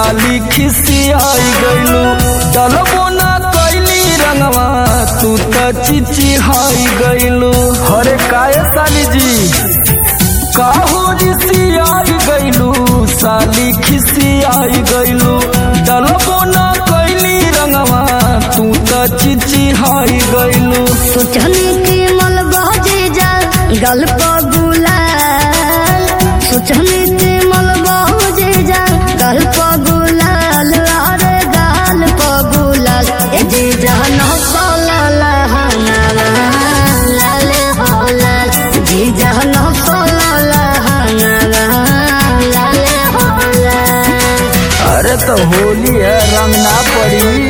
साली खिसियाई गइलू डलबो ना कैली रंगवा तू त चिचिहाई गइलू। हरे काय साली जी काहो रिसियाई गइलू साली खिसियाई गइलू डलबो ना कैली रंगवा तू त चिचिहाई गइलू। सोचनी की मल बजे जा गल पर गुलाल, सोचनी की मल बजे जा गल पर गुलाल, अरे गाल पर गुलाल ए जी जान सोला लहंगा लाल हो लाल, जी जान सोला लहंगा लाल हो लाल। अरे तो होली है रंग ना पड़ी।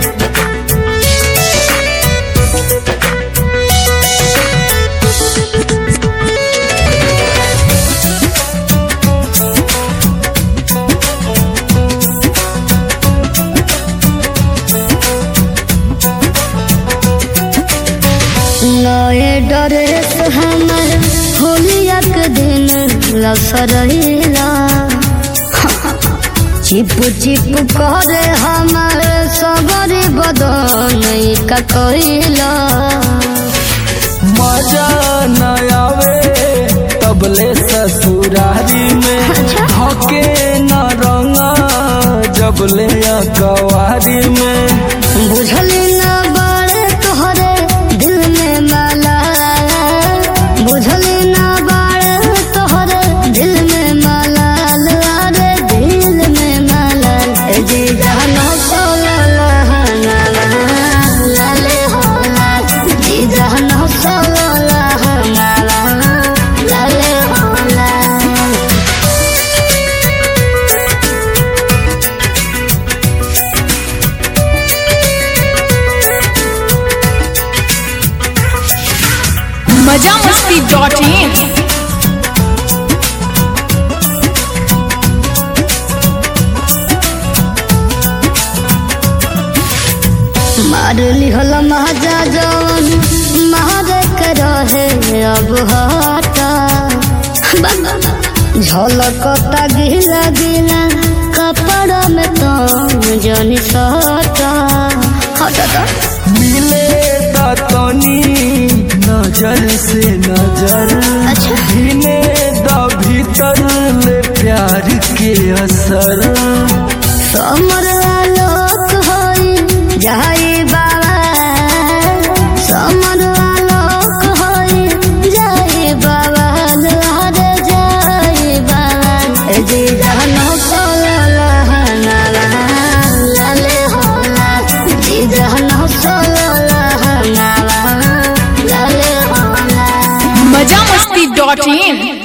नए ड्रेस हमर होलिया के दिन लसरैला, चिप चिप करे हमर सबरी बदन का कइला। मजा न आवे तबले ससुरारी में हके न रंगा जबले कवारी में। बुझली न बड़े तोहरे दिल में माला, बुझली न बड़े तोहरे दिल में माला, अरे दिल में माला जी जान सोला लहंगा लाल हो लाल, जी जान सोला लहंगा लाल हो लाल। Majamasti.in मार लिहल महाजा जवन मारे के रहे अब हटा, झलकता गिला गिला कपड़ा में तो जनी सटा हटा। मिले तनी नजर से नजर, अच्छा भिने द भीतर ले प्यार के असर। समर आलोक होई जाई बाबा, समर आलोक होई जाई बाबा, हरे जाई बाबा जी जान सोला लहंगा लाल हो लाल, जी जान सोला लहंगा लाल हो लाल। Majamasti.in